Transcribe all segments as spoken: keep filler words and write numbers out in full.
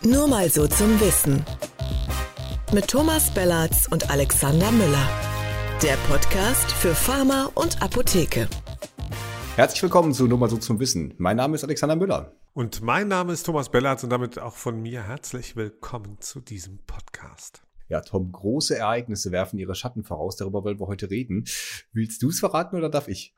Nur mal so zum Wissen. Mit Thomas Bellatz und Alexander Müller. Der Podcast für Pharma und Apotheke. Herzlich willkommen zu Nur mal so zum Wissen. Mein Name ist Alexander Müller. Und mein Name ist Thomas Bellatz und damit auch von mir herzlich willkommen zu diesem Podcast. Ja, Tom, große Ereignisse werfen ihre Schatten voraus. Darüber wollen wir heute reden. Willst du es verraten oder darf ich?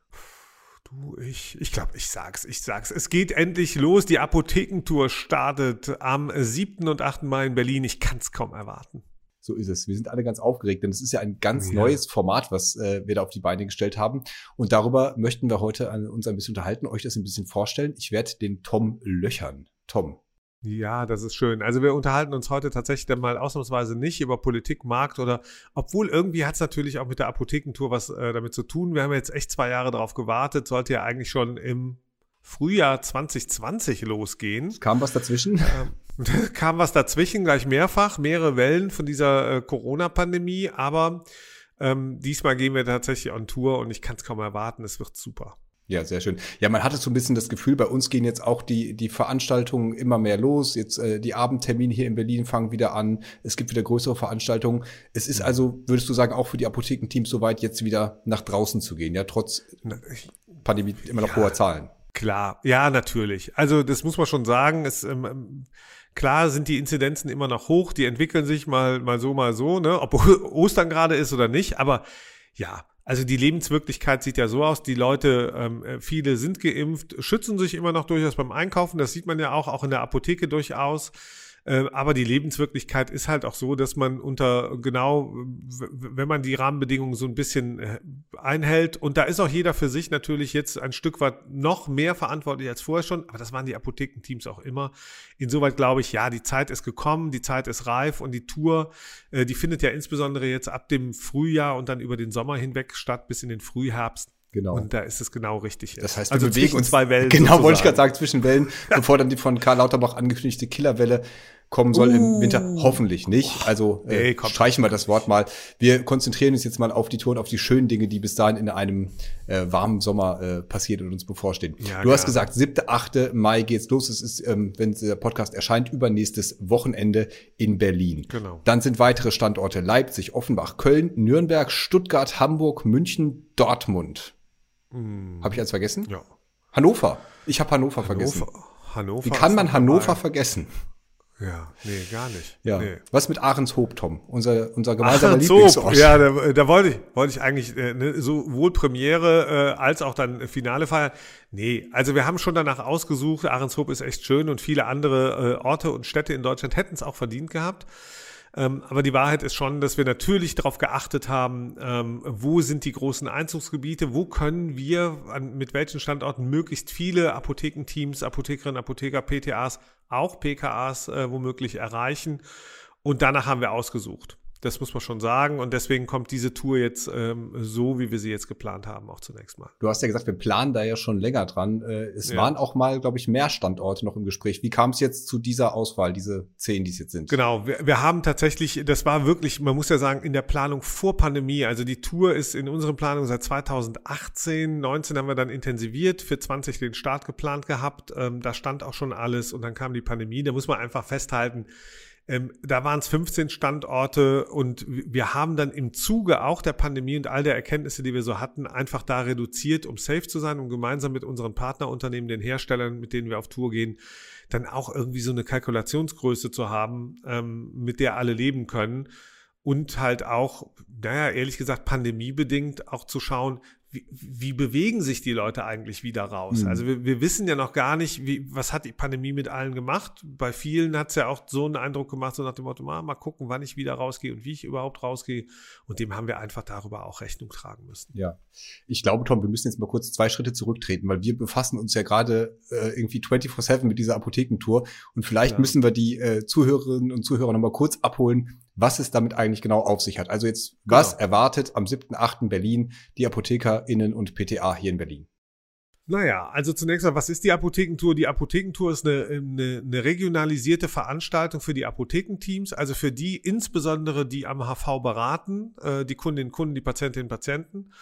Du, ich, ich glaube, ich sag's, ich sag's. Es geht endlich los. Die Apothekentour startet am siebten und achten Mai in Berlin. Ich kann's kaum erwarten. So ist es. Wir sind alle ganz aufgeregt, denn es ist ja ein ganz ja. neues Format, was äh, wir da auf die Beine gestellt haben. Und darüber möchten wir heute an, uns ein bisschen unterhalten, euch das ein bisschen vorstellen. Ich werde den Tom löchern. Tom. Ja, das ist schön. Also wir unterhalten uns heute tatsächlich dann mal ausnahmsweise nicht über Politik, Markt oder, obwohl irgendwie hat es natürlich auch mit der Apothekentour was äh, damit zu tun. Wir haben jetzt echt zwei Jahre darauf gewartet, sollte ja eigentlich schon im Frühjahr zwanzig zwanzig losgehen. Kam was dazwischen? Ähm, kam was dazwischen, gleich mehrfach, mehrere Wellen von dieser äh, Corona-Pandemie, aber ähm, diesmal gehen wir tatsächlich on Tour und ich kann es kaum erwarten, es wird super. Ja, sehr schön. Ja, man hatte so ein bisschen das Gefühl, bei uns gehen jetzt auch die die Veranstaltungen immer mehr los. Jetzt äh, die Abendtermine hier in Berlin fangen wieder an. Es gibt wieder größere Veranstaltungen. Es ist also, würdest du sagen, auch für die Apothekenteams soweit, jetzt wieder nach draußen zu gehen, ja, trotz Pandemie immer noch ja, hoher Zahlen. Klar, ja, natürlich. Also das muss man schon sagen. Es ähm, klar sind die Inzidenzen immer noch hoch. Die entwickeln sich mal mal so, mal so, ne, ob Ostern gerade ist oder nicht. Aber ja. Also die Lebenswirklichkeit sieht ja so aus, die Leute, ähm, viele sind geimpft, schützen sich immer noch durchaus beim Einkaufen, das sieht man ja auch, auch in der Apotheke durchaus. Äh, aber die Lebenswirklichkeit ist halt auch so, dass man unter genau, w- wenn man die Rahmenbedingungen so ein bisschen äh, einhält, und da ist auch jeder für sich natürlich jetzt ein Stück weit noch mehr verantwortlich als vorher schon, aber das waren die Apothekenteams auch immer. Insoweit glaube ich, ja, die Zeit ist gekommen, die Zeit ist reif und die Tour, äh, die findet ja insbesondere jetzt ab dem Frühjahr und dann über den Sommer hinweg statt bis in den Frühherbst. Genau. Und da ist es genau richtig. Das heißt, wir also bewegen uns zwei Wellen. Genau, sozusagen. Wollte ich gerade sagen, zwischen Wellen, bevor dann die von Karl Lauterbach angekündigte Killerwelle kommen soll uh. im Winter. Hoffentlich nicht. Also äh, nee, streichen wir das Wort mal. Wir konzentrieren uns jetzt mal auf die Tour und auf die schönen Dinge, die bis dahin in einem äh, warmen Sommer äh, passiert und uns bevorstehen. Ja, du hast ja. gesagt, siebter, achter Mai geht's los. Es ist, ähm, wenn der Podcast erscheint, übernächstes Wochenende in Berlin. Genau. Dann sind weitere Standorte Leipzig, Offenbach, Köln, Nürnberg, Stuttgart, Hamburg, München, Dortmund. Hm. Habe ich eins vergessen? Ja. Hannover. Ich habe Hannover, Hannover vergessen. Hannover. Wie kann man Hannover dabei. vergessen? Ja, nee, gar nicht. Ja. Nee. Was mit Ahrenshoop, Tom? Unser, unser gemeinsamer Ahrenshoop, Lieblingsort. ja, da, da wollte ich, wollte ich eigentlich äh, ne, sowohl Premiere äh, als auch dann Finale feiern. Nee, also wir haben schon danach ausgesucht. Ahrenshoop ist echt schön und viele andere äh, Orte und Städte in Deutschland hätten es auch verdient gehabt. Ähm, aber die Wahrheit ist schon, dass wir natürlich darauf geachtet haben, ähm, wo sind die großen Einzugsgebiete, wo können wir, an, mit welchen Standorten möglichst viele Apothekenteams, Apothekerinnen, Apotheker, P T As, auch P K As äh, womöglich erreichen. Und danach haben wir ausgesucht. Das muss man schon sagen. Und deswegen kommt diese Tour jetzt ähm, so, wie wir sie jetzt geplant haben, auch zunächst mal. Du hast ja gesagt, wir planen da ja schon länger dran. Äh, es ja. waren auch mal, glaube ich, mehr Standorte noch im Gespräch. Wie kam es jetzt zu dieser Auswahl, diese zehn, die es jetzt sind? Genau, wir, wir haben tatsächlich, das war wirklich, man muss ja sagen, in der Planung vor Pandemie. Also die Tour ist in unseren Planungen seit zweitausendachtzehn, neunzehn haben wir dann intensiviert, für zwanzig den Start geplant gehabt. Ähm, da stand auch schon alles und dann kam die Pandemie. Da muss man einfach festhalten, Ähm, da waren es fünfzehn Standorte und wir haben dann im Zuge auch der Pandemie und all der Erkenntnisse, die wir so hatten, einfach da reduziert, um safe zu sein, um gemeinsam mit unseren Partnerunternehmen, den Herstellern, mit denen wir auf Tour gehen, dann auch irgendwie so eine Kalkulationsgröße zu haben, ähm, mit der alle leben können und halt auch, naja, ehrlich gesagt, pandemiebedingt auch zu schauen, Wie, wie bewegen sich die Leute eigentlich wieder raus? Mhm. Also wir, wir wissen ja noch gar nicht, wie, was hat die Pandemie mit allen gemacht. Bei vielen hat es ja auch so einen Eindruck gemacht, so nach dem Motto, mal, mal gucken, wann ich wieder rausgehe und wie ich überhaupt rausgehe. Und dem haben wir einfach darüber auch Rechnung tragen müssen. Ja, ich glaube, Tom, wir müssen jetzt mal kurz zwei Schritte zurücktreten, weil wir befassen uns ja gerade äh, irgendwie vierundzwanzig sieben mit dieser Apothekentour. Und vielleicht ja. müssen wir die äh, Zuhörerinnen und Zuhörer nochmal kurz abholen, was es damit eigentlich genau auf sich hat. Also jetzt, genau. was erwartet am siebten achten Berlin die ApothekerInnen und P T A hier in Berlin? Naja, also zunächst mal, was ist die Apothekentour? Die Apothekentour ist eine, eine, eine regionalisierte Veranstaltung für die Apothekenteams, also für die insbesondere, die am H V beraten, äh, die Kundinnen und Kunden, die Patientinnen und Patienten.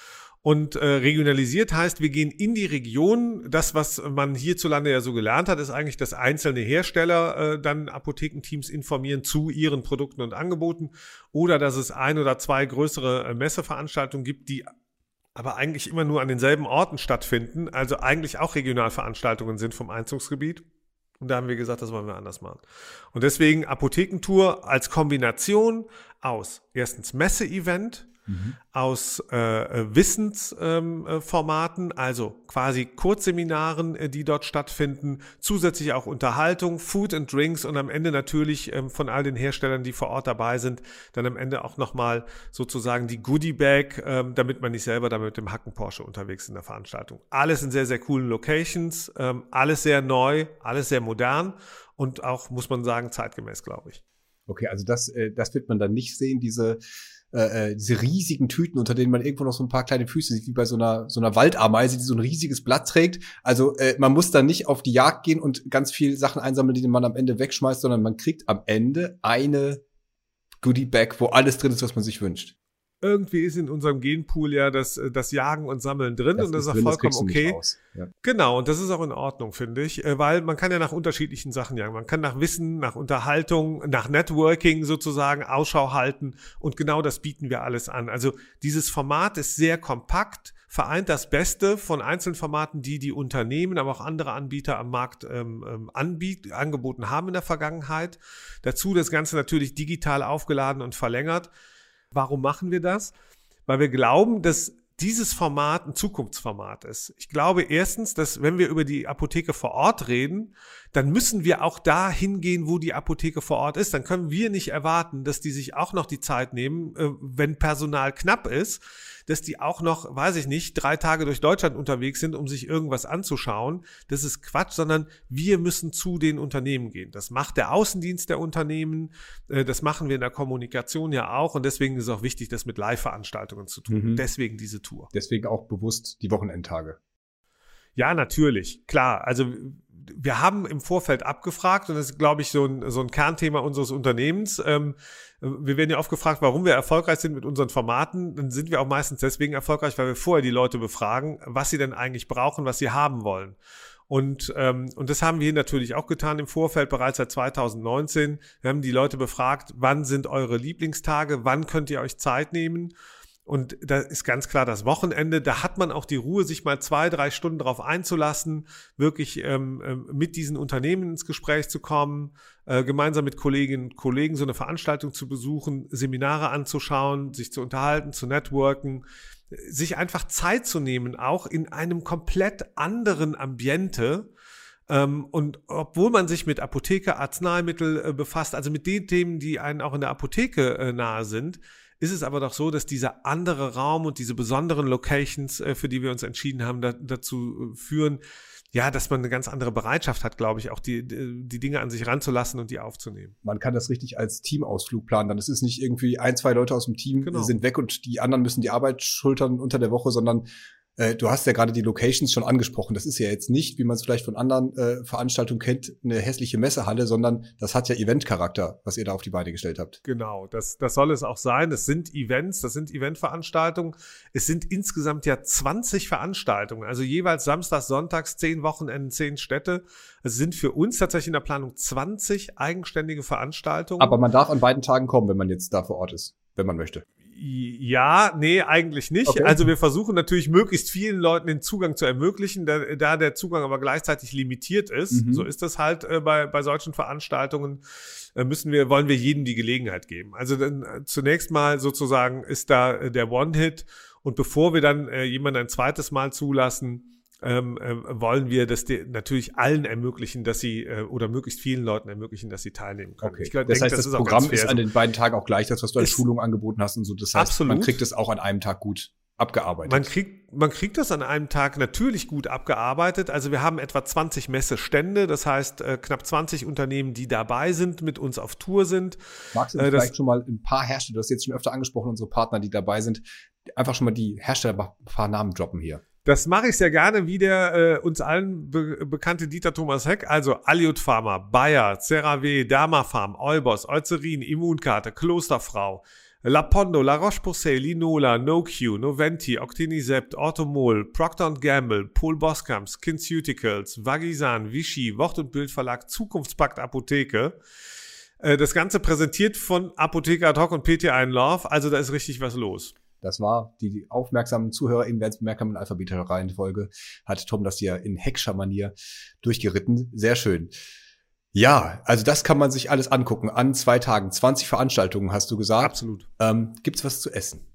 Und äh, regionalisiert heißt, wir gehen in die Region. Das, was man hierzulande ja so gelernt hat, ist eigentlich, dass einzelne Hersteller äh, dann Apothekenteams informieren zu ihren Produkten und Angeboten oder dass es ein oder zwei größere äh, Messeveranstaltungen gibt, die aber eigentlich immer nur an denselben Orten stattfinden, also eigentlich auch Regionalveranstaltungen sind vom Einzugsgebiet. Und da haben wir gesagt, das wollen wir anders machen. Und deswegen Apothekentour als Kombination aus erstens Messe-Event, Mhm. aus äh, Wissensformaten, ähm, also quasi Kurzseminaren, äh, die dort stattfinden, zusätzlich auch Unterhaltung, Food and Drinks und am Ende natürlich ähm, von all den Herstellern, die vor Ort dabei sind, dann am Ende auch nochmal sozusagen die Goodie-Bag, ähm, damit man nicht selber da mit dem Hacken-Porsche unterwegs ist in der Veranstaltung. Alles in sehr, sehr coolen Locations, ähm, alles sehr neu, alles sehr modern und auch, muss man sagen, zeitgemäß, glaube ich. Okay, also das, äh, das wird man dann nicht sehen, diese Äh, diese riesigen Tüten, unter denen man irgendwo noch so ein paar kleine Füße sieht, wie bei so einer so einer Waldameise, die so ein riesiges Blatt trägt. Also äh, man muss dann nicht auf die Jagd gehen und ganz viel Sachen einsammeln, die man am Ende wegschmeißt, sondern man kriegt am Ende eine Goodie-Bag, wo alles drin ist, was man sich wünscht. Irgendwie ist in unserem Genpool ja das, das Jagen und Sammeln drin das und das ist auch vollkommen okay. Ja. Genau, und das ist auch in Ordnung, finde ich, weil man kann ja nach unterschiedlichen Sachen jagen. Man kann nach Wissen, nach Unterhaltung, nach Networking sozusagen Ausschau halten und genau das bieten wir alles an. Also dieses Format ist sehr kompakt, vereint das Beste von einzelnen Formaten, die die Unternehmen, aber auch andere Anbieter am Markt ähm, anbiet, angeboten haben in der Vergangenheit. Dazu das Ganze natürlich digital aufgeladen und verlängert. Warum machen wir das? Weil wir glauben, dass dieses Format ein Zukunftsformat ist. Ich glaube erstens, dass wenn wir über die Apotheke vor Ort reden, dann müssen wir auch da hingehen, wo die Apotheke vor Ort ist. Dann können wir nicht erwarten, dass die sich auch noch die Zeit nehmen, wenn Personal knapp ist, dass die auch noch, weiß ich nicht, drei Tage durch Deutschland unterwegs sind, um sich irgendwas anzuschauen. Das ist Quatsch, sondern wir müssen zu den Unternehmen gehen. Das macht der Außendienst der Unternehmen, das machen wir in der Kommunikation ja auch und deswegen ist es auch wichtig, das mit Live-Veranstaltungen zu tun. Mhm. Deswegen diese Tour. Deswegen auch bewusst die Wochenendtage. Ja, natürlich, klar. Also wir haben im Vorfeld abgefragt und das ist, glaube ich, so ein, so ein Kernthema unseres Unternehmens. Ähm, wir werden ja oft gefragt, warum wir erfolgreich sind mit unseren Formaten. Dann sind wir auch meistens deswegen erfolgreich, weil wir vorher die Leute befragen, was sie denn eigentlich brauchen, was sie haben wollen. Und, ähm, und das haben wir natürlich auch getan im Vorfeld, bereits seit zweitausendneunzehn. Wir haben die Leute befragt, wann sind eure Lieblingstage, wann könnt ihr euch Zeit nehmen? Und da ist ganz klar das Wochenende, da hat man auch die Ruhe, sich mal zwei, drei Stunden drauf einzulassen, wirklich ähm, mit diesen Unternehmen ins Gespräch zu kommen, äh, gemeinsam mit Kolleginnen und Kollegen so eine Veranstaltung zu besuchen, Seminare anzuschauen, sich zu unterhalten, zu networken, sich einfach Zeit zu nehmen, auch in einem komplett anderen Ambiente. Ähm, und obwohl man sich mit Apotheke, Arzneimittel äh, befasst, also mit den Themen, die einen auch in der Apotheke äh, nahe sind, ist es aber doch so, dass dieser andere Raum und diese besonderen Locations, äh, für die wir uns entschieden haben, da, dazu führen, ja, dass man eine ganz andere Bereitschaft hat, glaube ich, auch die, die Dinge an sich ranzulassen und die aufzunehmen. Man kann das richtig als Teamausflug planen. Dann ist es nicht irgendwie ein, zwei Leute aus dem Team genau. sind weg und die anderen müssen die Arbeit schultern unter der Woche, sondern äh, du hast ja gerade die Locations schon angesprochen. Das ist ja jetzt nicht, wie man es vielleicht von anderen äh, Veranstaltungen kennt, eine hässliche Messehalle, sondern das hat ja Eventcharakter, was ihr da auf die Beine gestellt habt. Genau, das, das soll es auch sein. Es sind Events, das sind Eventveranstaltungen. Es sind insgesamt ja zwanzig Veranstaltungen, also jeweils samstags, sonntags, zehn Wochenenden, zehn Städte. Es sind für uns tatsächlich in der Planung zwanzig eigenständige Veranstaltungen. Aber man darf an beiden Tagen kommen, wenn man jetzt da vor Ort ist, wenn man möchte. Ja, nee, eigentlich nicht. Okay. Also wir versuchen natürlich möglichst vielen Leuten den Zugang zu ermöglichen, da, da der Zugang aber gleichzeitig limitiert ist. Mhm. So ist das halt äh, bei, bei solchen Veranstaltungen. Äh, müssen wir, wollen wir jedem die Gelegenheit geben. Also dann äh, zunächst mal sozusagen ist da äh, der One-Hit und bevor wir dann äh, jemanden ein zweites Mal zulassen, Ähm, äh, wollen wir das de- natürlich allen ermöglichen, dass sie äh, oder möglichst vielen Leuten ermöglichen, dass sie teilnehmen können. Okay. Ich glaub, das denk, heißt, das, das ist Programm ist an den beiden Tagen auch gleich, das, was du als Schulung angeboten hast und so. Das heißt, absolut. Man kriegt es auch an einem Tag gut abgearbeitet. Man kriegt, man kriegt das an einem Tag natürlich gut abgearbeitet. Also wir haben etwa zwanzig Messestände, das heißt äh, knapp zwanzig Unternehmen, die dabei sind, mit uns auf Tour sind. Magst du äh, vielleicht schon mal ein paar Hersteller, du hast jetzt schon öfter angesprochen, unsere Partner, die dabei sind, einfach schon mal die Hersteller ein paar Namen droppen hier. Das mache ich sehr gerne, wie der äh, uns allen be- bekannte Dieter Thomas Heck, also Aliud Pharma, Bayer, CeraVe, Dermapharm, Eubos, Eucerin, Immunkarte, Klosterfrau, Lapondo, La Roche-Posay, Linola, NoQ, Noventi, Octinisept, Orthomol, Procter and Gamble, Paul Boscam, SkinCeuticals, Vagisan, Vichy, Wort- und Bildverlag, Zukunftspakt Apotheke. Das Ganze präsentiert von Apotheker ad hoc und P T ein Love, also da ist richtig was los. Das war, die, die aufmerksamen ZuhörerInnen werden es bemerkt haben, in alphabetischer Reihenfolge hat Tom das hier in Heckscher Manier durchgeritten. Sehr schön. Ja, also das kann man sich alles angucken. An zwei Tagen, zwanzig Veranstaltungen, hast du gesagt. Absolut. Ähm, gibt's was zu essen?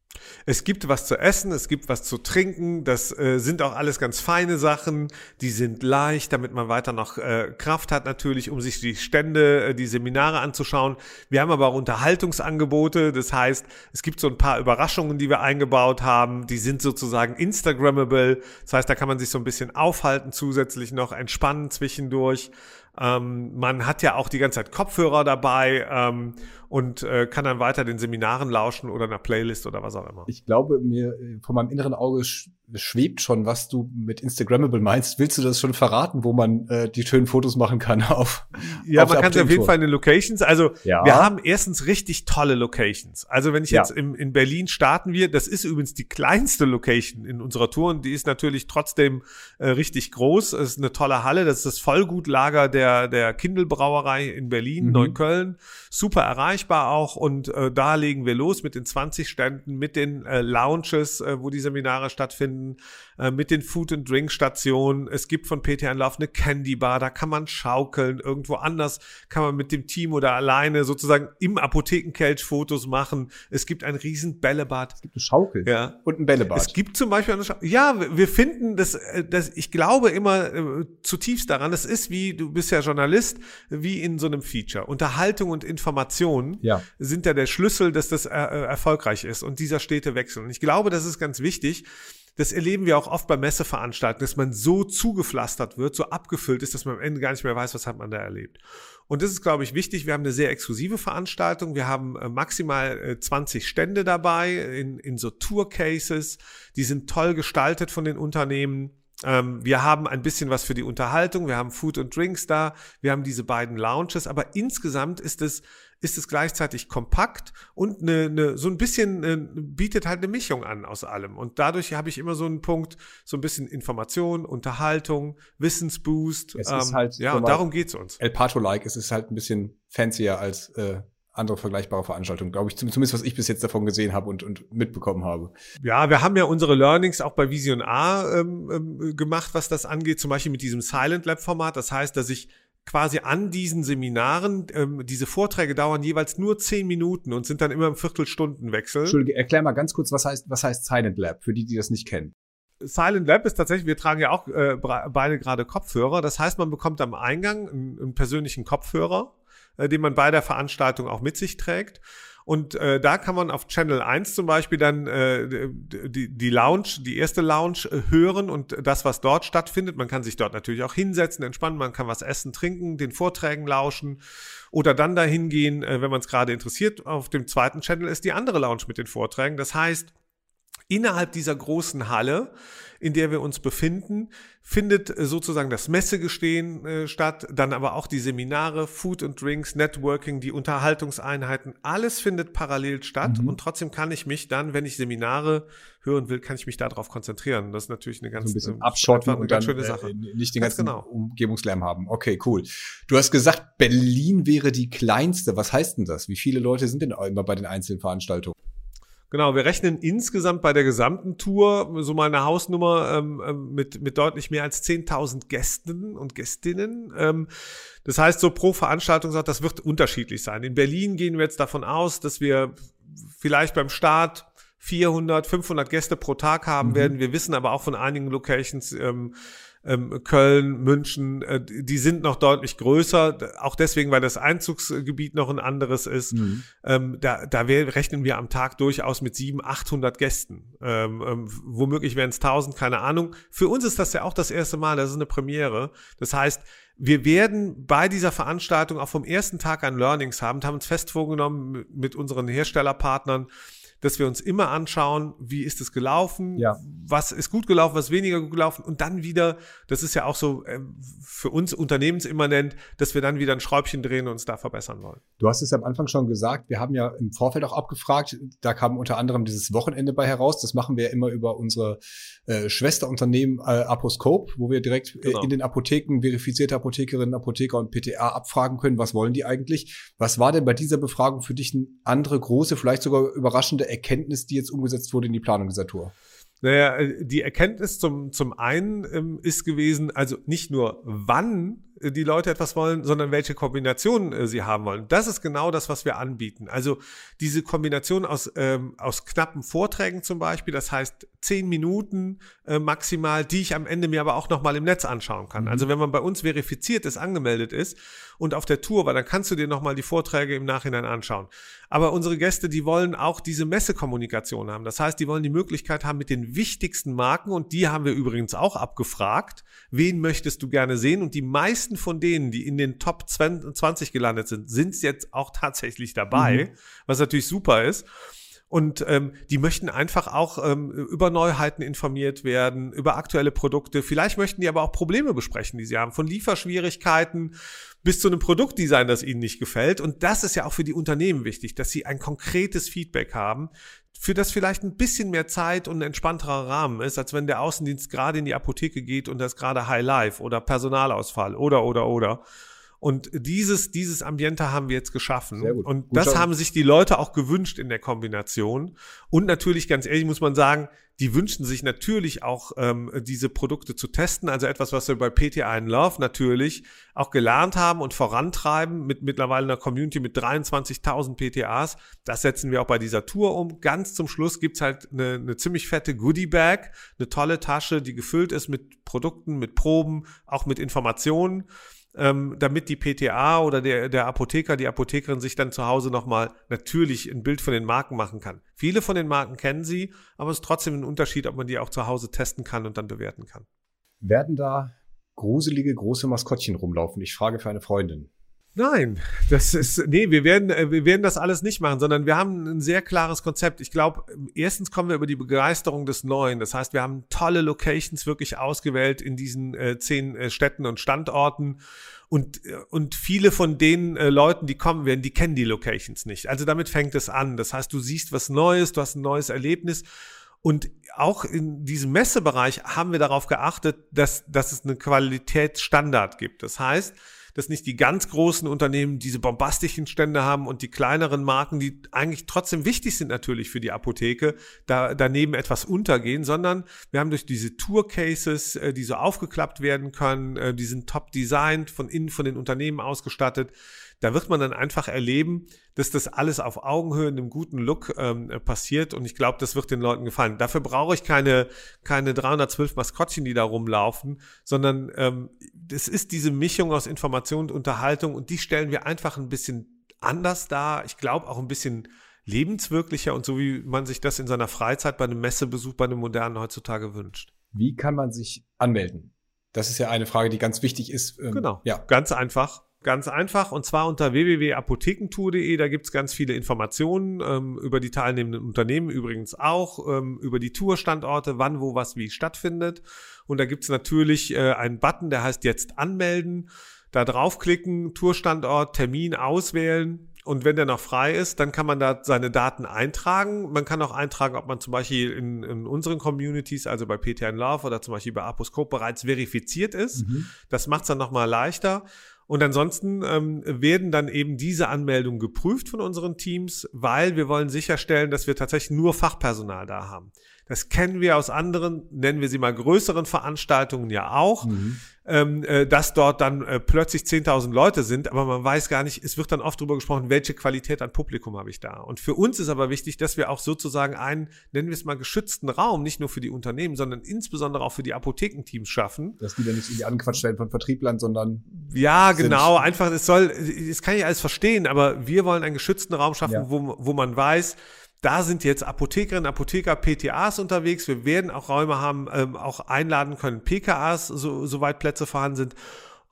Es gibt was zu essen, es gibt was zu trinken, das äh, sind auch alles ganz feine Sachen, die sind leicht, damit man weiter noch äh, Kraft hat natürlich, um sich die Stände, äh, die Seminare anzuschauen. Wir haben aber auch Unterhaltungsangebote, das heißt, es gibt so ein paar Überraschungen, die wir eingebaut haben, die sind sozusagen Instagrammable, das heißt, da kann man sich so ein bisschen aufhalten, zusätzlich noch entspannen zwischendurch. Ähm, man hat ja auch die ganze Zeit Kopfhörer dabei ähm, und äh, kann dann weiter den Seminaren lauschen oder einer Playlist oder was auch immer. Ich glaube, mir von meinem inneren Auge sch- schwebt schon, was du mit Instagrammable meinst. Willst du das schon verraten, wo man äh, die schönen Fotos machen kann auf Ja, auf man kann es auf jeden Fall in den Locations. Also ja. Wir haben erstens richtig tolle Locations. Also wenn ich Ja. jetzt im, in Berlin starten wir, das ist übrigens die kleinste Location in unserer Tour und die ist natürlich trotzdem äh, richtig groß. Es ist eine tolle Halle, das ist das Vollgutlager der, der Kindl-Brauerei in Berlin, Mhm. Neukölln. Super erreichbar auch und äh, da legen wir los mit den zwanzig Ständen, mit den äh, Lounges, äh, wo die Seminare stattfinden, äh, mit den Food-and-Drink-Stationen. Es gibt von P T ein Love eine Candy Bar, da kann man schaukeln. Irgendwo anders kann man mit dem Team oder alleine sozusagen im Apothekenkelch Fotos machen. Es gibt ein riesen Bällebad. Es gibt eine Schaukel Ja. und ein Bällebad. Es gibt zum Beispiel eine Schau- ja, wir- wir finden das, äh, das, ich glaube immer äh, zutiefst daran, das ist wie, du bist ja Journalist, wie in so einem Feature. Unterhaltung und Information Ja. sind ja der Schlüssel, dass das äh, äh, erfolgreich ist und dieser stete Wechsel. Und ich glaube, das ist ganz wichtig. Das erleben wir auch oft bei Messeveranstaltungen, dass man so zugepflastert wird, so abgefüllt ist, dass man am Ende gar nicht mehr weiß, was hat man da erlebt. Und das ist, glaube ich, wichtig. Wir haben eine sehr exklusive Veranstaltung. Wir haben äh, maximal äh, zwanzig Stände dabei in, in so Tour-Cases. Die sind toll gestaltet von den Unternehmen. Ähm, wir haben ein bisschen was für die Unterhaltung. Wir haben Food und Drinks da. Wir haben diese beiden Lounges. Aber insgesamt ist es ist es gleichzeitig kompakt und eine, eine, so ein bisschen äh, bietet halt eine Mischung an aus allem. Und dadurch habe ich immer so einen Punkt, so ein bisschen Information, Unterhaltung, Wissensboost. Es ähm, ist halt, ja, sag und mal, darum geht's uns. El Pato-like. Es ist halt ein bisschen fancier als äh, andere vergleichbare Veranstaltungen, glaube ich. Zumindest, was ich bis jetzt davon gesehen habe und, und mitbekommen habe. Ja, wir haben ja unsere Learnings auch bei Vision A ähm, ähm, gemacht, was das angeht, zum Beispiel mit diesem Silent Lab Format. Das heißt, dass ich quasi an diesen Seminaren, ähm, diese Vorträge dauern jeweils nur zehn Minuten und sind dann immer im Viertelstundenwechsel. Entschuldige, erklär mal ganz kurz, was heißt, was heißt Silent Lab, für die, die das nicht kennen. Silent Lab ist tatsächlich, wir tragen ja auch äh, beide gerade Kopfhörer. Das heißt, man bekommt am Eingang einen, einen persönlichen Kopfhörer, äh, den man bei der Veranstaltung auch mit sich trägt. Und äh, da kann man auf Channel eins zum Beispiel dann äh, die, die Lounge, die erste Lounge äh, hören und das, was dort stattfindet. Man kann sich dort natürlich auch hinsetzen, entspannen, man kann was essen, trinken, den Vorträgen lauschen oder dann dahin gehen, äh, wenn man es gerade interessiert. Auf dem zweiten Channel ist die andere Lounge mit den Vorträgen. Das heißt, innerhalb dieser großen Halle, in der wir uns befinden, findet äh, sozusagen das Messegestehen äh, statt, dann aber auch die Seminare, Food and Drinks, Networking, die Unterhaltungseinheiten, alles findet parallel statt Mhm. und trotzdem kann ich mich dann, wenn ich Seminare hören will, kann ich mich darauf konzentrieren. Das ist natürlich eine ganz, So ein bisschen ähm, abschotten einfach eine und ganz dann schöne Sache. äh, nicht den Ganz ganzen genau. Umgebungslärm haben. Okay, cool. Du hast gesagt, Berlin wäre die kleinste. Was heißt denn das? Wie viele Leute sind denn immer bei den einzelnen Veranstaltungen? Genau, wir rechnen insgesamt bei der gesamten Tour so mal eine Hausnummer ähm, ähm, mit, mit deutlich mehr als zehntausend Gästen und Gästinnen. Ähm, das heißt, so pro Veranstaltung, sagt, das wird unterschiedlich sein. In Berlin gehen wir jetzt davon aus, dass wir vielleicht beim Start vierhundert, fünfhundert Gäste pro Tag haben Mhm. werden. Wir wissen aber auch von einigen Locations, ähm, ähm, Köln, München, äh, die sind noch deutlich größer, auch deswegen, weil das Einzugsgebiet noch ein anderes ist. Mhm. Ähm, da da wir, rechnen wir am Tag durchaus mit siebenhundert, achthundert Gästen. Ähm, ähm, womöglich wären es tausend, keine Ahnung. Für uns ist das ja auch das erste Mal, das ist eine Premiere. Das heißt, wir werden bei dieser Veranstaltung auch vom ersten Tag an Learnings haben, haben uns fest vorgenommen mit unseren Herstellerpartnern, dass wir uns immer anschauen, wie ist es gelaufen, ja. was ist gut gelaufen, was weniger gut gelaufen und dann wieder, das ist ja auch so äh, für uns unternehmensimmanent, dass wir dann wieder ein Schräubchen drehen und uns da verbessern wollen. Du hast es am Anfang schon gesagt, wir haben ja im Vorfeld auch abgefragt, da kam unter anderem dieses Wochenende bei heraus, das machen wir ja immer über unsere äh, Schwesterunternehmen äh, Aposcope, wo wir direkt genau. äh, in den Apotheken verifizierte Apothekerinnen, Apotheker und P T A abfragen können, was wollen die eigentlich. Was war denn bei dieser Befragung für dich eine andere große, vielleicht sogar überraschende Erkenntnis, die jetzt umgesetzt wurde in die Planung dieser Tour? Naja, die Erkenntnis zum, zum einen ähm, ist gewesen, also nicht nur wann die Leute etwas wollen, sondern welche Kombinationen äh, sie haben wollen. Das ist genau das, was wir anbieten. Also diese Kombination aus, ähm, aus knappen Vorträgen zum Beispiel, das heißt zehn Minuten äh, maximal, die ich am Ende mir aber auch nochmal im Netz anschauen kann. Mhm. Also wenn man bei uns verifiziert ist, angemeldet ist und auf der Tour war, dann kannst du dir nochmal die Vorträge im Nachhinein anschauen. Aber unsere Gäste, die wollen auch diese Messekommunikation haben. Das heißt, die wollen die Möglichkeit haben mit den wichtigsten Marken und die haben wir übrigens auch abgefragt. Wen möchtest du gerne sehen? Und die meisten von denen, die in den Top zwanzig gelandet sind, sind jetzt auch tatsächlich dabei, mhm. was natürlich super ist. Und ähm, die möchten einfach auch ähm, über Neuheiten informiert werden, über aktuelle Produkte. Vielleicht möchten die aber auch Probleme besprechen, die sie haben, von Lieferschwierigkeiten bis zu einem Produktdesign, das ihnen nicht gefällt. Und das ist ja auch für die Unternehmen wichtig, dass sie ein konkretes Feedback haben, für das vielleicht ein bisschen mehr Zeit und ein entspannterer Rahmen ist, als wenn der Außendienst gerade in die Apotheke geht und das gerade High Life oder Personalausfall oder, oder, oder. Und dieses, dieses Ambiente haben wir jetzt geschaffen. Sehr gut. Und gut das schon. haben sich die Leute auch gewünscht in der Kombination. Und natürlich, ganz ehrlich muss man sagen, die wünschen sich natürlich auch, ähm, diese Produkte zu testen. Also etwas, was wir bei P T A in Love natürlich auch gelernt haben und vorantreiben mit mittlerweile einer Community mit dreiundzwanzigtausend P T As. Das setzen wir auch bei dieser Tour um. Ganz zum Schluss gibt's halt eine, eine ziemlich fette Goodie-Bag, eine tolle Tasche, die gefüllt ist mit Produkten, mit Proben, auch mit Informationen. Ähm, damit die P T A oder der, der Apotheker, die Apothekerin sich dann zu Hause nochmal natürlich ein Bild von den Marken machen kann. Viele von den Marken kennen sie, aber es ist trotzdem ein Unterschied, ob man die auch zu Hause testen kann und dann bewerten kann. Werden da gruselige, große Maskottchen rumlaufen? Ich frage für eine Freundin. Nein, das ist, nee, wir werden, wir werden das alles nicht machen, sondern wir haben ein sehr klares Konzept. Ich glaube, erstens kommen wir über die Begeisterung des Neuen. Das heißt, wir haben tolle Locations wirklich ausgewählt in diesen äh, zehn äh, Städten und Standorten. Und, und viele von den äh, Leuten, die kommen werden, die kennen die Locations nicht. Also damit fängt es an. Das heißt, du siehst was Neues, du hast ein neues Erlebnis. Und auch in diesem Messebereich haben wir darauf geachtet, dass, dass es einen Qualitätsstandard gibt. Das heißt, dass nicht die ganz großen Unternehmen diese bombastischen Stände haben und die kleineren Marken, die eigentlich trotzdem wichtig sind natürlich für die Apotheke, da daneben etwas untergehen, sondern wir haben durch diese Tour-Cases, die so aufgeklappt werden können, die sind top designt, von innen von den Unternehmen ausgestattet. Da wird man dann einfach erleben, dass das alles auf Augenhöhe in einem guten Look ähm, passiert und ich glaube, das wird den Leuten gefallen. Dafür brauche ich keine keine dreihundertzwölf Maskottchen, die da rumlaufen, sondern ähm, das ist diese Mischung aus Information und Unterhaltung und die stellen wir einfach ein bisschen anders dar. Ich glaube auch ein bisschen lebenswirklicher und so, wie man sich das in seiner Freizeit bei einem Messebesuch, bei einem modernen heutzutage wünscht. Wie kann man sich anmelden? Das ist ja eine Frage, die ganz wichtig ist. Ähm, genau, ja. Ganz einfach. Ganz einfach und zwar unter w w w punkt apothekentour punkt de. Da gibt's ganz viele Informationen ähm, über die teilnehmenden Unternehmen, übrigens auch ähm, über die Tourstandorte, wann, wo, was, wie stattfindet. Und da gibt's natürlich äh, einen Button, der heißt jetzt anmelden. Da draufklicken, Tourstandort, Termin auswählen. Und wenn der noch frei ist, dann kann man da seine Daten eintragen. Man kann auch eintragen, ob man zum Beispiel in, in unseren Communities, also bei P T A in Love oder zum Beispiel bei Aposcope bereits verifiziert ist. Mhm. Das macht's dann nochmal leichter. Und ansonsten ähm, werden dann eben diese Anmeldungen geprüft von unseren Teams, weil wir wollen sicherstellen, dass wir tatsächlich nur Fachpersonal da haben. Das kennen wir aus anderen, nennen wir sie mal größeren Veranstaltungen ja auch, mhm. ähm, äh, dass dort dann äh, plötzlich zehntausend Leute sind, aber man weiß gar nicht, es wird dann oft darüber gesprochen, welche Qualität an Publikum habe ich da. Und für uns ist aber wichtig, dass wir auch sozusagen einen, nennen wir es mal, geschützten Raum, nicht nur für die Unternehmen, sondern insbesondere auch für die Apothekenteams schaffen. Dass die dann nicht irgendwie angequatscht werden von Vertrieblern, sondern ja, genau, einfach, es soll, das kann ich alles verstehen, aber wir wollen einen geschützten Raum schaffen, ja. wo, wo man weiß, da sind jetzt Apothekerinnen, Apotheker, P T As unterwegs. Wir werden auch Räume haben, ähm, auch einladen können, P K As, so, soweit Plätze vorhanden sind.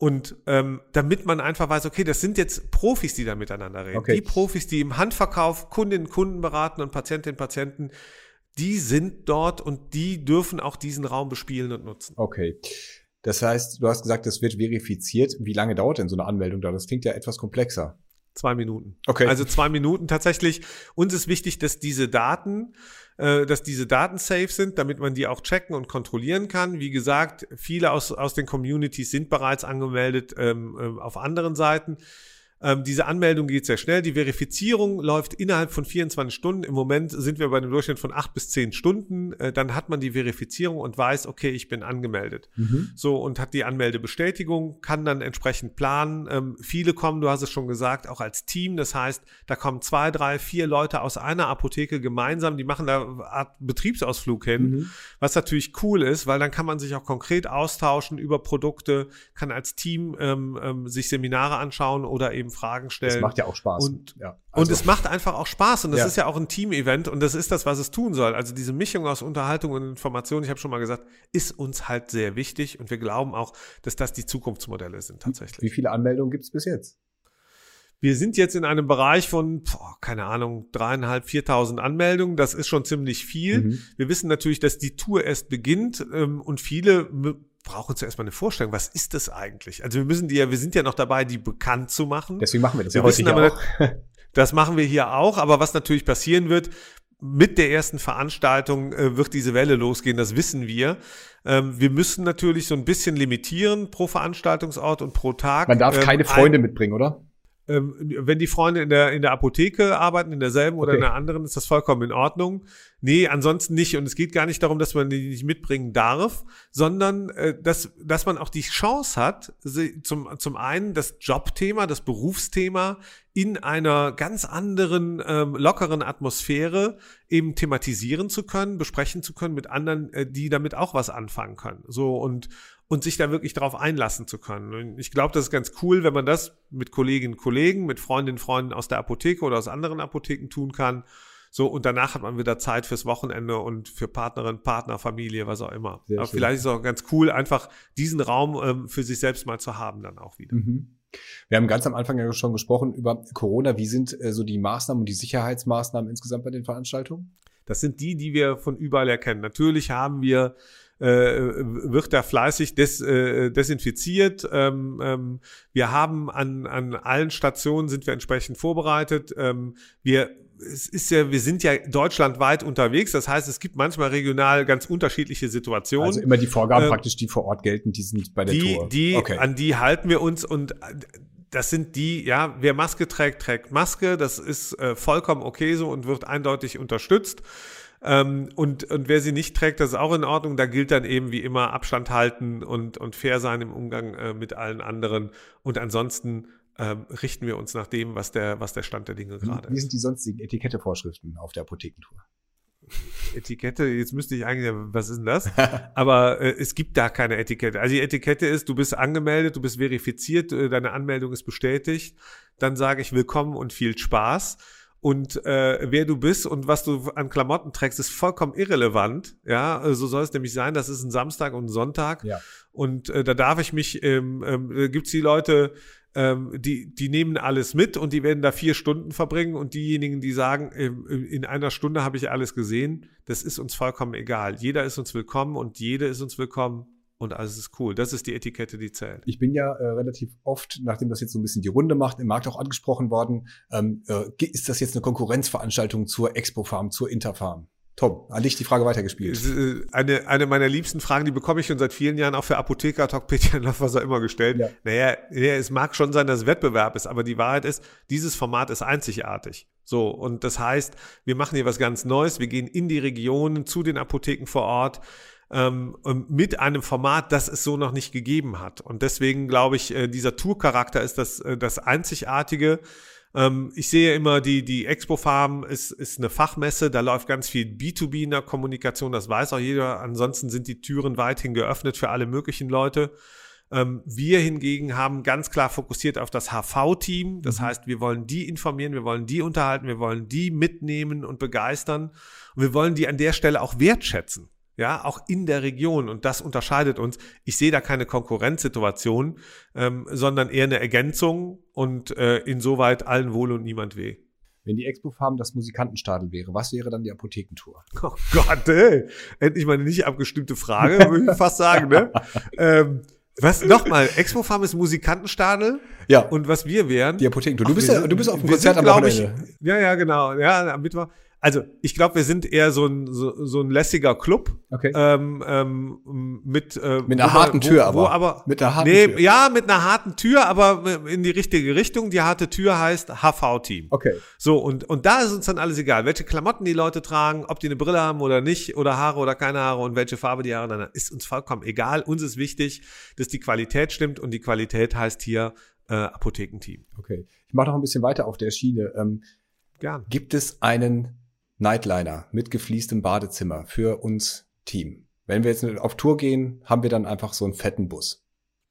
Und ähm, damit man einfach weiß, okay, das sind jetzt Profis, die da miteinander reden. Okay. Die Profis, die im Handverkauf Kundinnen, Kunden beraten und Patientinnen, Patienten, die sind dort und die dürfen auch diesen Raum bespielen und nutzen. Okay. Das heißt, du hast gesagt, das wird verifiziert. Wie lange dauert denn so eine Anmeldung da? Das klingt ja etwas komplexer. Zwei Minuten. Okay. Also zwei Minuten tatsächlich. Uns ist wichtig, dass diese Daten, äh, dass diese Daten safe sind, damit man die auch checken und kontrollieren kann. Wie gesagt, viele aus, aus den Communities sind bereits angemeldet ähm, äh, auf anderen Seiten. Ähm, diese Anmeldung geht sehr schnell. Die Verifizierung läuft innerhalb von vierundzwanzig Stunden. Im Moment sind wir bei einem Durchschnitt von acht bis zehn Stunden. Äh, dann hat man die Verifizierung und weiß, okay, ich bin angemeldet. Mhm. So, und hat die Anmeldebestätigung, kann dann entsprechend planen. Ähm, viele kommen, du hast es schon gesagt, auch als Team. Das heißt, da kommen zwei, drei, vier Leute aus einer Apotheke gemeinsam. Die machen da eine Art Betriebsausflug hin, mhm. was natürlich cool ist, weil dann kann man sich auch konkret austauschen über Produkte, kann als Team ähm, ähm, sich Seminare anschauen oder eben Fragen stellen. Das macht ja auch Spaß. Und, ja, also. und es macht einfach auch Spaß und das ja. ist ja auch ein Team-Event und das ist das, was es tun soll. Also diese Mischung aus Unterhaltung und Information, ich habe schon mal gesagt, ist uns halt sehr wichtig und wir glauben auch, dass das die Zukunftsmodelle sind tatsächlich. Wie viele Anmeldungen gibt es bis jetzt? Wir sind jetzt in einem Bereich von, boah, keine Ahnung, dreieinhalb, viertausend Anmeldungen. Das ist schon ziemlich viel. Mhm. Wir wissen natürlich, dass die Tour erst beginnt ähm, und viele brauchen zuerst mal eine Vorstellung. Was ist das eigentlich? Also wir müssen die ja, wir sind ja noch dabei, die bekannt zu machen. Deswegen machen wir das wir ja heute hier aber, auch. Das machen wir hier auch. Aber was natürlich passieren wird, mit der ersten Veranstaltung äh, wird diese Welle losgehen. Das wissen wir. Ähm, wir müssen natürlich so ein bisschen limitieren pro Veranstaltungsort und pro Tag. Man darf keine ähm, Freunde ein, mitbringen, oder? Ähm, wenn die Freunde in der, in der Apotheke arbeiten, in derselben oder okay. in der anderen, ist das vollkommen in Ordnung. Nee, ansonsten nicht. Und es geht gar nicht darum, dass man die nicht mitbringen darf, sondern äh, dass, dass man auch die Chance hat, zum, zum einen das Jobthema, das Berufsthema in einer ganz anderen, ähm, lockeren Atmosphäre eben thematisieren zu können, besprechen zu können mit anderen, äh, die damit auch was anfangen können. So und und sich da wirklich darauf einlassen zu können. Und ich glaube, das ist ganz cool, wenn man das mit Kolleginnen und Kollegen, mit Freundinnen und Freunden aus der Apotheke oder aus anderen Apotheken tun kann. So, und danach hat man wieder Zeit fürs Wochenende und für Partnerin, Partner, Familie, was auch immer. Sehr Aber schön. Vielleicht ist es auch ganz cool, einfach diesen Raum ähm, für sich selbst mal zu haben dann auch wieder. Mhm. Wir haben ganz am Anfang ja schon gesprochen über Corona. Wie sind äh, so die Maßnahmen und die Sicherheitsmaßnahmen insgesamt bei den Veranstaltungen? Das sind die, die wir von überall erkennen. Natürlich haben wir wird da fleißig des, äh, desinfiziert. Ähm, ähm, wir haben an, an allen Stationen sind wir entsprechend vorbereitet. Ähm, wir es ist ja, wir sind ja deutschlandweit unterwegs. Das heißt, es gibt manchmal regional ganz unterschiedliche Situationen. Also immer die Vorgaben äh, praktisch, die vor Ort gelten, die sind bei der die, Tour. Die, okay. An die halten wir uns und das sind die, ja, wer Maske trägt, trägt Maske. Das ist äh, vollkommen okay so und wird eindeutig unterstützt. Ähm, und, und wer sie nicht trägt, das ist auch in Ordnung. Da gilt dann eben wie immer Abstand halten und, und fair sein im Umgang äh, mit allen anderen. Und ansonsten ähm, richten wir uns nach dem, was der, was der Stand der Dinge gerade ist. Wie sind die sonstigen Etikettevorschriften auf der Apothekentour? Etikette, jetzt müsste ich eigentlich, was ist denn das? Aber äh, es gibt da keine Etikette. Also die Etikette ist, du bist angemeldet, du bist verifiziert, äh, deine Anmeldung ist bestätigt. Dann sage ich willkommen und viel Spaß. Und äh, wer du bist und was du an Klamotten trägst, ist vollkommen irrelevant. Ja, so soll es nämlich sein. Das ist ein Samstag und ein Sonntag. Ja. Und äh, da darf ich mich, ähm, ähm, gibt's die Leute, ähm, die die nehmen alles mit und die werden da vier Stunden verbringen. Und diejenigen, die sagen, ähm, in einer Stunde habe ich alles gesehen, das ist uns vollkommen egal. Jeder ist uns willkommen und jede ist uns willkommen. Und alles ist cool. Das ist die Etikette, die zählt. Ich bin ja äh, relativ oft, nachdem das jetzt so ein bisschen die Runde macht, im Markt auch angesprochen worden, ähm, äh, ist das jetzt eine Konkurrenzveranstaltung zur Expo-Farm, zur Interfarm? Tom, an dich die Frage weitergespielt. Eine, eine meiner liebsten Fragen, die bekomme ich schon seit vielen Jahren auch für Apotheker, Talkpedia, was auch immer gestellt. Ja. Naja, ja, es mag schon sein, dass es Wettbewerb ist, aber die Wahrheit ist, dieses Format ist einzigartig. So, und das heißt, wir machen hier was ganz Neues. Wir gehen in die Regionen, zu den Apotheken vor Ort, Ähm, mit einem Format, das es so noch nicht gegeben hat. Und deswegen glaube ich, äh, dieser Tour-Charakter ist das, äh, das Einzigartige. Ähm, ich sehe immer, die, die Expo-Farm ist, ist eine Fachmesse, da läuft ganz viel B zwei B in der Kommunikation, das weiß auch jeder. Ansonsten sind die Türen weithin geöffnet für alle möglichen Leute. Ähm, wir hingegen haben ganz klar fokussiert auf das H V-Team. Das mhm. heißt, wir wollen die informieren, wir wollen die unterhalten, wir wollen die mitnehmen und begeistern. Und wir wollen die an der Stelle auch wertschätzen. Ja, auch in der Region. Und das unterscheidet uns. Ich sehe da keine Konkurrenzsituation, ähm, sondern eher eine Ergänzung und äh, insoweit allen wohl und niemand weh. Wenn die Expo Farm das Musikantenstadel wäre, was wäre dann die Apothekentour? Oh Gott, ey. Endlich mal eine nicht abgestimmte Frage, würde ich fast sagen, ne? ähm, was, nochmal, Expo Farm ist Musikantenstadel. Ja. Und was wir wären. Die Apothekentour. Du bist ja, du bist auf dem wir Konzert sind, am Wochenende. Ich, ja, ja, genau. Ja, am Mittwoch. Also, ich glaube, wir sind eher so ein, so, so ein lässiger Club. Okay. Ähm, ähm, mit, äh, mit einer wo, harten Tür, wo, wo aber. aber. Mit einer harten nee, Tür. Ja, mit einer harten Tür, aber in die richtige Richtung. Die harte Tür heißt H V-Team. Okay. So, und, und da ist uns dann alles egal, welche Klamotten die Leute tragen, ob die eine Brille haben oder nicht, oder Haare oder keine Haare und welche Farbe die Haare, dann ist uns vollkommen egal. Uns ist wichtig, dass die Qualität stimmt und die Qualität heißt hier äh, Apothekenteam. Okay. Ich mache noch ein bisschen weiter auf der Schiene. Ähm, Gern. Gibt es einen Nightliner mit gefliestem Badezimmer für uns Team? Wenn wir jetzt auf Tour gehen, haben wir dann einfach so einen fetten Bus.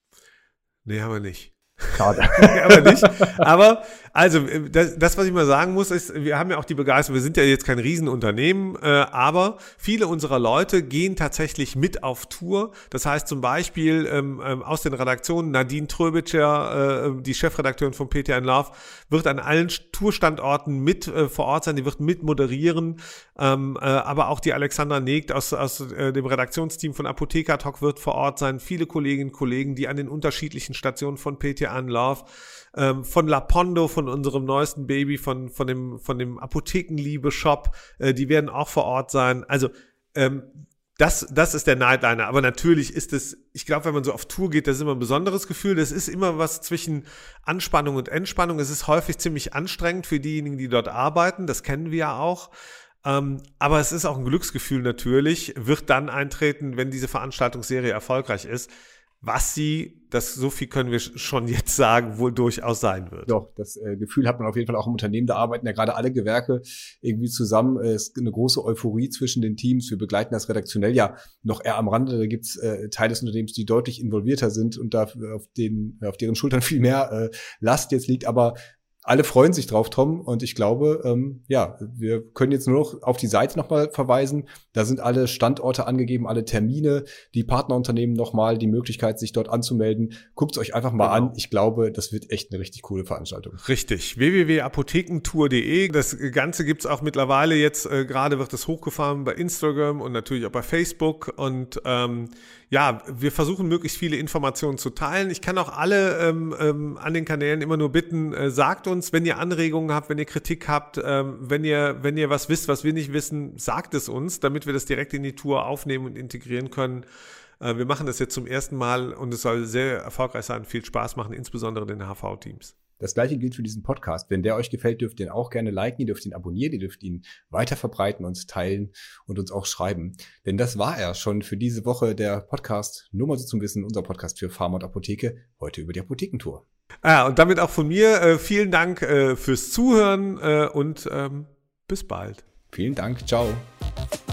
Nee, haben wir nicht. Schade. Aber nicht. Aber, also, das, das, was ich mal sagen muss, ist, wir haben ja auch die Begeisterung, wir sind ja jetzt kein Riesenunternehmen, äh, aber viele unserer Leute gehen tatsächlich mit auf Tour. Das heißt zum Beispiel ähm, ähm, aus den Redaktionen, Nadine Tröbitscher, äh, die Chefredakteurin von P T and Love, wird an allen Tourstandorten mit äh, vor Ort sein, die wird mit moderieren. Ähm, äh, aber auch die Alexandra Negt aus, aus äh, dem Redaktionsteam von Apotheker Talk wird vor Ort sein. Viele Kolleginnen und Kollegen, die an den unterschiedlichen Stationen von P T and Love, ähm, von Lapondo, von unserem neuesten Baby, von, von dem, von dem Apothekenliebe-Shop, äh, die werden auch vor Ort sein. Also, ähm, das, das ist der Nightliner. Aber natürlich ist es, ich glaube, wenn man so auf Tour geht, das ist immer ein besonderes Gefühl. Das ist immer was zwischen Anspannung und Entspannung. Es ist häufig ziemlich anstrengend für diejenigen, die dort arbeiten. Das kennen wir ja auch. Ähm, aber es ist auch ein Glücksgefühl natürlich, wird dann eintreten, wenn diese Veranstaltungsserie erfolgreich ist. Was sie, das so viel können wir schon jetzt sagen, wohl durchaus sein wird. Doch, das äh, Gefühl hat man auf jeden Fall auch im Unternehmen. Da arbeiten ja gerade alle Gewerke irgendwie zusammen. Es ist eine große Euphorie zwischen den Teams. Wir begleiten das redaktionell ja noch eher am Rande. Da gibt's äh, Teile des Unternehmens, die deutlich involvierter sind und da auf, den, auf deren Schultern viel mehr äh, Last jetzt liegt. Aber alle freuen sich drauf, Tom, und ich glaube, ähm, ja, wir können jetzt nur noch auf die Seite nochmal verweisen. Da sind alle Standorte angegeben, alle Termine, die Partnerunternehmen nochmal die Möglichkeit, sich dort anzumelden. Guckt es euch einfach mal genau an. Ich glaube, das wird echt eine richtig coole Veranstaltung. Richtig. w w w punkt apothekentour punkt de. Das Ganze gibt's auch mittlerweile jetzt, äh, gerade wird es hochgefahren bei Instagram und natürlich auch bei Facebook. Und ähm, ja, wir versuchen möglichst viele Informationen zu teilen. Ich kann auch alle ähm, ähm, an den Kanälen immer nur bitten, äh, sagt uns, wenn ihr Anregungen habt, wenn ihr Kritik habt, ähm, wenn ihr wenn ihr was wisst, was wir nicht wissen, sagt es uns, damit wir das direkt in die Tour aufnehmen und integrieren können. Äh, wir machen das jetzt zum ersten Mal und es soll sehr erfolgreich sein, viel Spaß machen, insbesondere den H V-Teams. Das gleiche gilt für diesen Podcast. Wenn der euch gefällt, dürft ihr ihn auch gerne liken, ihr dürft ihn abonnieren, ihr dürft ihn weiter verbreiten, uns teilen und uns auch schreiben. Denn das war er schon für diese Woche, der Podcast, nur mal so zum Wissen, unser Podcast für Pharma und Apotheke, heute über die Apothekentour. Ah, und damit auch von mir äh, vielen Dank äh, fürs Zuhören äh, und ähm, bis bald. Vielen Dank, ciao.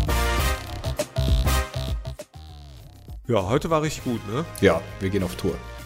Ja, heute war richtig gut, ne? Ja, wir gehen auf Tour.